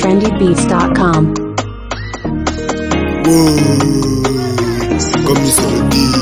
trendybeats.com. Whoa, comme sur le dit.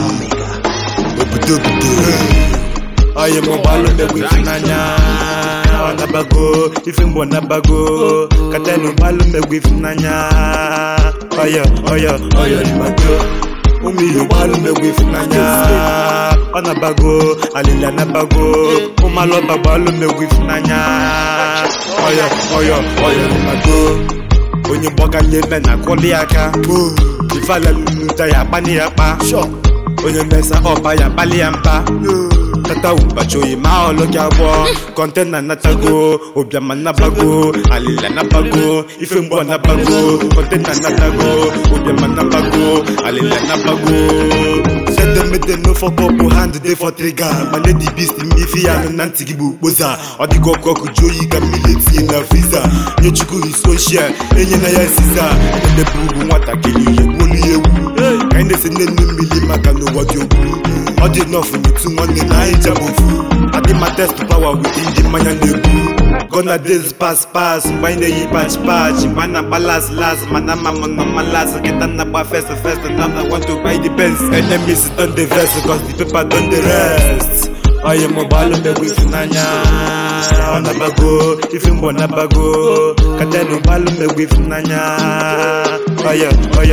I am a ball of the Nanya. Nabago, if you want Nabago, Katano Balum with Nanya. Oya, Nabago. Umi you balum with Nanya. Nabago, Alila Nabago. Umaloba balum with Nanya. Oya, Nabago. When you walk and live and I call the aka. If I let you die, I bunny up. When you mess up, I am Baliampa. Tata ubachoyi maolo kyabo content na natago obiama nabago alila nabago ifembo nabago content na natago obiama nabago alila nabago send them with no fuck up hand dey for trigger man the beast me fi an nantigibu boza odigo koku joyi kamileti na visa nyechuku is social enye na ya sisa the bugu nwata kili yebolu yewu kind say nenu milima kanu wadiogu all enough for me to money na ijabofu I did my test power within the man and the boo. Gonna days pass Mine ye patch Mana balas last Mana mama no malas Get on the first and now I want to buy the best. Enemies on the vest Cause the paper done the rest. I am a ball of with Nanya on a bago, if you want a bago, Katano ball with Nanya. Oya,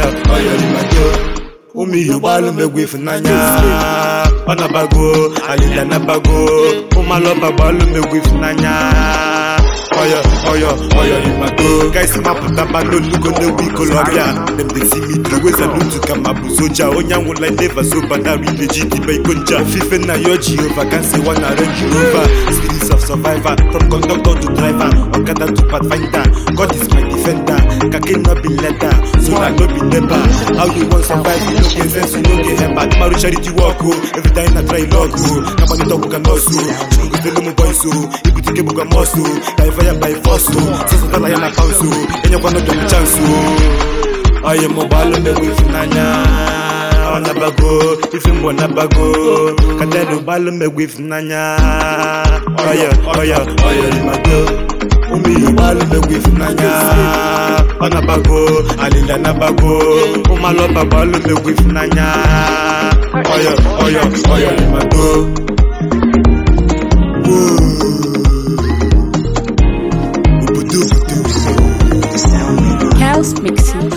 Umi you ball with Nanya. Nabago, Alila Nabago, Umaloba Balume with Nanya. Oya, Nabago. Guys, my putabano look on the week, Colombia. Them they see me through ways and look to come up with Soja. Onya will like never so bad. I read legit by Concha. Fife na yoji over, can say one arrange over. Spirits of survivor, from conductor to driver, Okada to pathfinder. God is my defender. Kake no be letter, so I no be never. How you want survive? You no get sense, you no get help. But Maru charity walk, every time I try log, Nobody talk can also. Chungu tell me boy so. If you take a muscle, I fire by force so. So that I am a bounce and you wanna do the chance so. I am a ball on the with Nanya. On a bago, if you want a bago, Katano ball on the with Nanya. Oya, Nabago. Umi you ball on the with Nanya. On a bago, Alila Nabago. Umaloba ball on the with Nanya. Oya, Nabago. House mixing.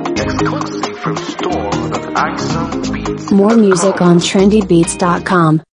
Exclusive from store of ISO Beats. More music on trendybeats.com.